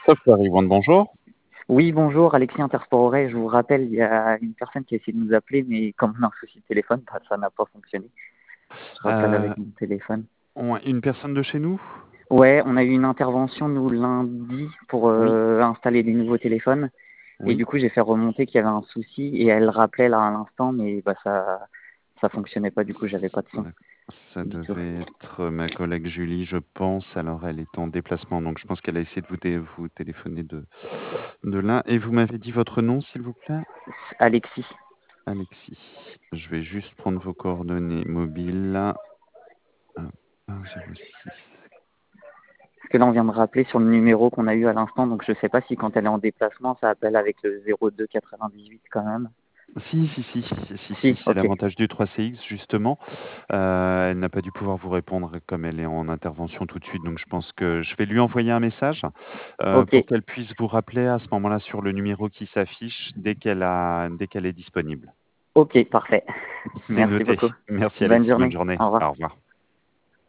Software One, bonjour. Oui, bonjour, Alexis Intersport. Je vous rappelle, il y a une personne qui a essayé de nous appeler, mais comme on a un souci de téléphone, ça n'a pas fonctionné. Je rappelle Euh, avec mon téléphone. une personne de chez nous? Ouais, on a eu une intervention, nous, lundi, pour Oui, installer des nouveaux téléphones. Et oui. du coup, j'ai fait remonter qu'il y avait un souci, et elle rappelait là à l'instant, mais bah, ça fonctionnait pas, du coup, j'avais pas de son Ça du tout. devait être ma collègue Julie, je pense. Alors, elle est en déplacement, donc je pense qu'elle a essayé de vous téléphoner de là. Et vous m'avez dit votre nom, s'il vous plaît? Alexis. Alexis. Je vais juste prendre vos coordonnées mobiles. Hop, 06. Parce que là, on vient de rappeler sur le numéro qu'on a eu à l'instant, donc je sais pas si quand elle est en déplacement, ça appelle avec le 02 98 quand même. Si, Si, c'est ok. l'avantage du 3CX, justement. Elle n'a pas dû pouvoir vous répondre comme elle est en intervention tout de suite, donc je pense que je vais lui envoyer un message Ok, pour qu'elle puisse vous rappeler à ce moment-là sur le numéro qui s'affiche dès qu'elle est disponible. ok, parfait. C'est Merci noté. beaucoup. Merci Bonne Alexis, bonne journée. journée. Au revoir. Au revoir.